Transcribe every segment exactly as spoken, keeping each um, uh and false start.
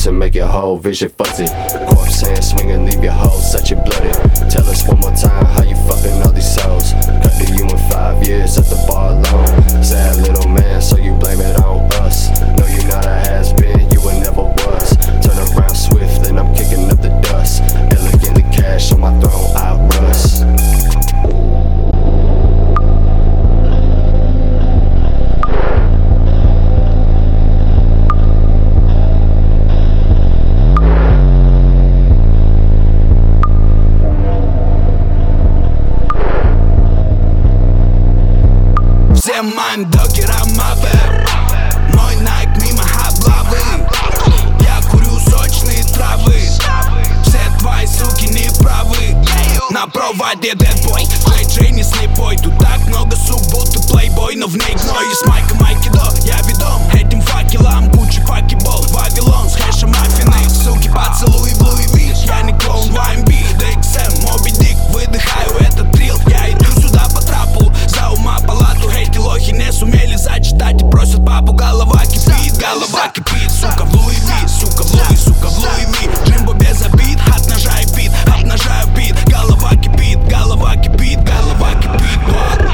and make your whole vision fuzzy. Corpse hand swinging, leave your whole such it bloody. Tell us one more time how you fucking all these souls. Cut to you in five years at the bar alone. Sad little man, so you blame it on us. No, you're not a has-been, you were never was. Turn around swift, and I'm kicking up the dust. Elegantly cash on my throne, I rust. Все моим докерам мапе, мой найк мимо облавы. Я курю сочные травы, все твои суки неправы. На проводе дедбой, Джей Джей не слепой. Тут так много сук, будто плейбой, но в ней гной. И с майка майкидо, я ведом этим факелом. Гуччи факебол, Вавилон с хэшем маффины. Суки поцелуй в Луи Ви, я не клоун в ай эм би. Ди Икс Эм, Моби Дик, выдыхаю этот трил. Я иду сюда по трапу, за ума палату. Эти лохи не сумели зачитать и просят папу. Голова кипит, голова кипит. Сука в Луи Ви, сука в Луи, сука в Луи Ви. Джимбо без обид, от ножа и бит, обнажаю бит. Голова кипит, голова кипит, голова кипит. Вот.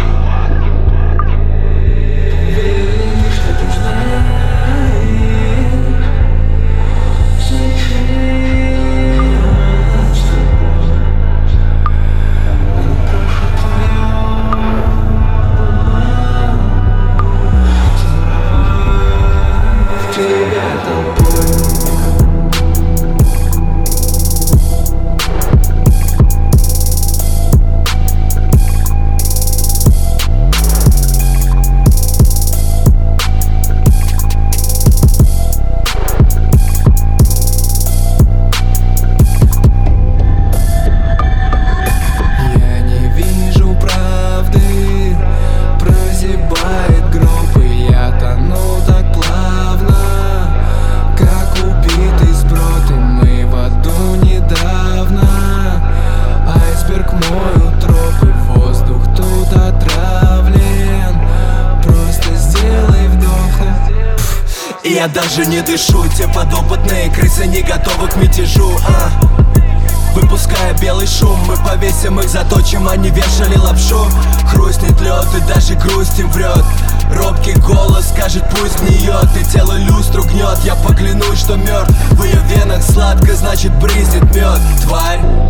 Я даже не дышу, те подопытные крысы не готовы к мятежу, а? Выпуская белый шум, мы повесим их, заточим, они вешали лапшу. Хрустнет лед и даже грусть им врет. Робкий голос скажет, пусть гниет, и тело люстру гнет. Я поклянусь, что мертв, в ее венах сладко, значит брызнет мед. Тварь